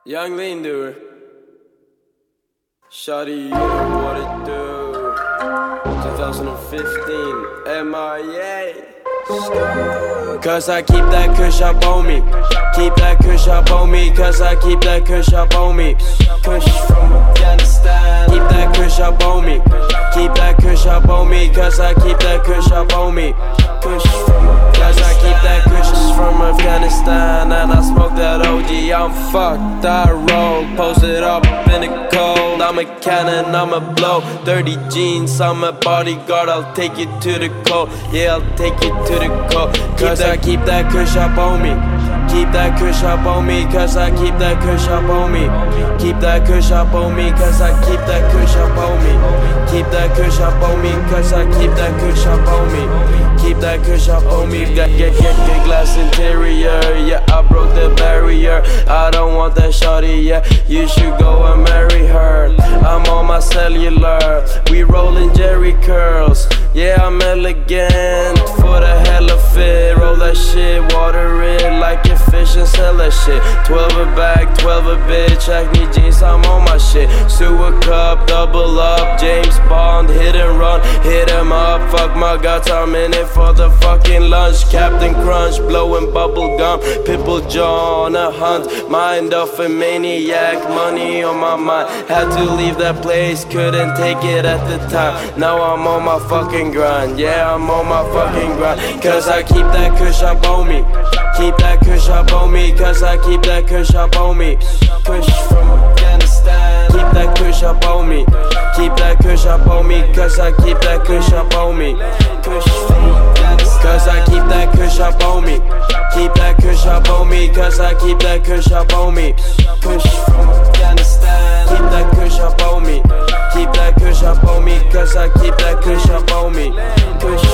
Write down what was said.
Young Lindur, Shawty, you know what it do. 2015, MIA. Cause I keep that kush up on me. Keep that kush up on me. Cause I keep that kush up on me. Kush from Afghanistan. Keep that kush up on me. Keep that kush up on me. Cause I keep that kush up on me. Kush from Afghanistan. Cause I keep that kush from Afghanistan. And I smoke that OG. I'm fucked, I roll. Posted up in the cold. I'm a cannon, I'm a blow. Dirty jeans, I'm a bodyguard. I'll take you to the cold. Yeah, I'll take you to the cold. Cause I keep that kush up on me. Keep that kush up on me. Cause I keep that kush up on me. Keep that kush up on me. Cause I keep that kush up on me. Keep that kush up on me. Cause I keep that kush up on me. Keep that kush up on me. Get glass interior. Yeah, I broke the barrier. I don't want that shawty, yeah. You should go and marry her. I'm on my cellular. We rollin' Jerry curls. Yeah, I'm elegant for the hell of it. Roll that shit, water it like a fish and sell that shit. 12 a bag, 12 a bitch. Acne jeans, I'm on my shit. Sewer cup, double up. James Bond, hit and run, hit him up. Fuck my guts, I'm in it for the fucking lunch. Captain Crunch, blowing bubble gum. Pitbull Jaw on a hunt. Mind of a maniac, money on my mind. Had to leave that place, couldn't take it at the time. Now I'm on my fucking grind. Yeah, I'm on my fucking grind. Cause I keep that kush up on me. Keep that kush up on me. Cause I keep that kush up on me. Kush from Afghanistan. Keep that kush up on me. Keep that kush up on me. Cause I keep that kush up on me. Kush from Afghanistan. Cause I keep that kush up on me. Keep that kush up on me. Cause I keep that kush up on me. Kush from Afghanistan. Keep that kush up on me. Keep that kush up on me. Cause I keep that kush up on me. Kush